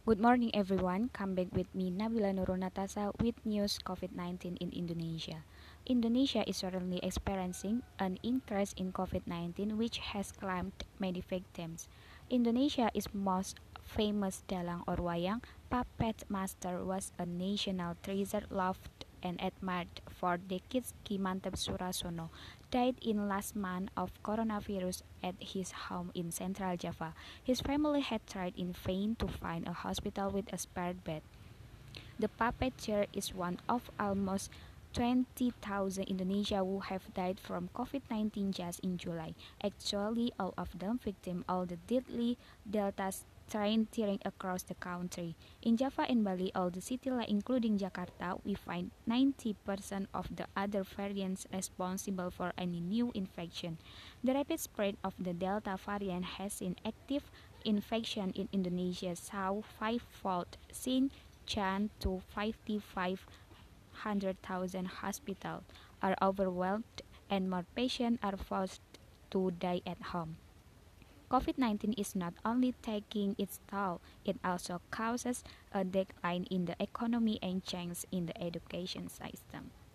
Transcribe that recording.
Good morning, everyone. Come back with me, Nabila Nurul Natasa, with news COVID-19 in Indonesia. Indonesia is currently experiencing an increase in COVID-19, which has claimed many victims. Indonesia is most famous dalang or wayang puppet master was a national treasure loved and admired for decades. Ki Mantep Surasono died in last month of coronavirus at his home in Central Java. His family had tried in vain to find a hospital with a spare bed. The puppeteer is one of almost 20,000 Indonesia who have died from COVID-19 just in July. Actually, all of them victim of the deadly Delta strain tearing across the country. In Java and Bali, all the cities including Jakarta, we find 90% of the other variants responsible for any new infection. The rapid spread of the Delta variant has seen active infection in Indonesia saw five-fold since Jan to 5,500,000 hospitals are overwhelmed and more patients are forced to die at home. COVID-19 is not only taking its toll, it also causes a decline in the economy and change in the education system.